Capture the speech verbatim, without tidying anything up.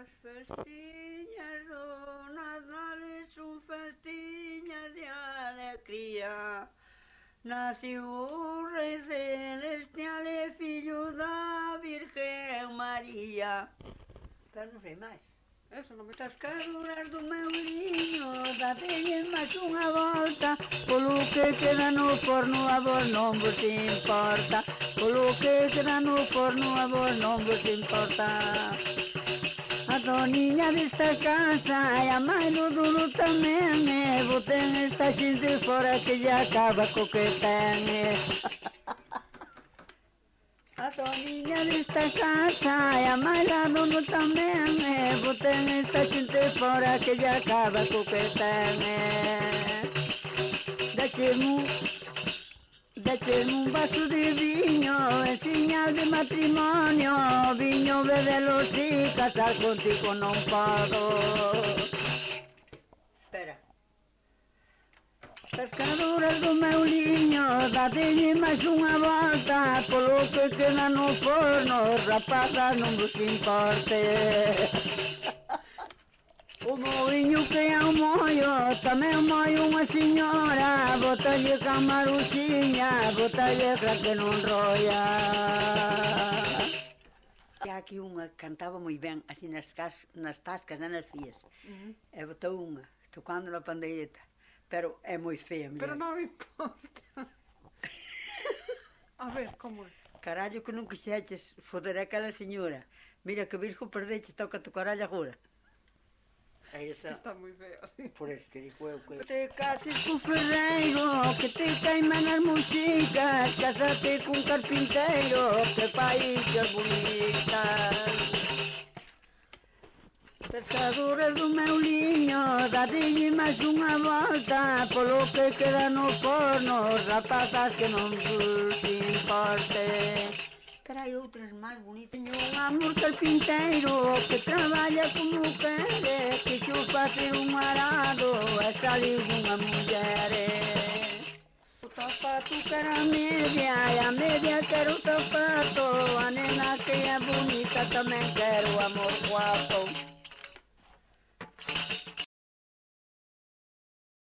As festiñas do Nadal son festiñas de alegría. Naciu o Rei Celestial e fillo da Virgen María. Pero non sei máis. Eso non me... Das caduras do meu niño, datelle máis unha volta, polo que queda no forno a vos non vos importa, polo que queda no forno a vos non vos importa. A doniña desta casa e a mãe do Dudu tamén, e boten esta xente fora que lle acaba co que ten. A doniña desta casa e a mãe da Dudu tamén, e boten esta xente fora que lle acaba co que ten. Dachemu Dacheme un vaso de viño en señal de matrimonio, viño bebelo si casar contigo non podo. Espera. As caduras do meu liño, datelle máis unha volta, polo que queda no forno, rapazas non vos importe. O moinho que é un mollo, tamén mollo unha señora, botalle camaruxiña, botalle pra que non roia. E aquí unha cantaba moi ben, así nas, cas, nas tascas e nas fías, uh -huh. E botou unha, tocando na pandeireta, pero é moi fea. Pero non me importa. A ver, como é? Carallo que non quixeches foder aquela señora, mira que virgo perdeche, toca tu carallo agora. Esa... Está moi feo, sí. Por eso te digo eu que... Te cases co ferreiro, que te caiman as muxicas, casate cun carpinteiro, que paixas bonitas. Pescadoras do meu liño, dadelle máis unha volta, polo que queda no forno, rapazas que non vos importe. Pero hai outras máis bonitas. Teño un amor carpinteiro que traballa como quere, que xo facer un arado e salir unha muller. O zapato quero a media e a media quero o zapato, a nena que é bonita tamén quero amor guapo.